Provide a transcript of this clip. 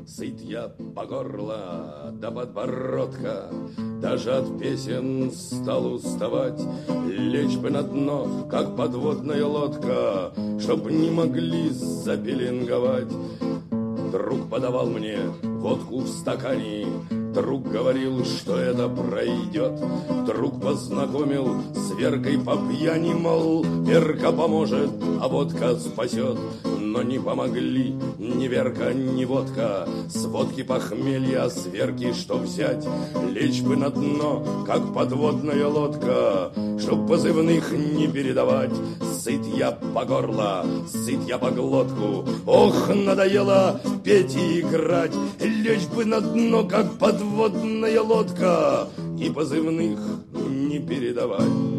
Сыт я по горло до подбородка, даже от песен стал уставать. Лечь бы на дно, как подводная лодка, чтоб не могли запеленговать. Друг подавал мне водку в стакане, друг говорил, что это пройдет. Друг познакомил с Веркой по пьяни, мол, Верка поможет, а водка спасет. Но не помогли ни Верка, ни водка. С водки похмелья, с Верки что взять? Лечь бы на дно, как подводная лодка, чтоб позывных не передавать. Сыт я по горло, сыт я по глотку, ох, надоело петь и играть. Лечь бы на дно, как подводная лодка, и позывных не передавать.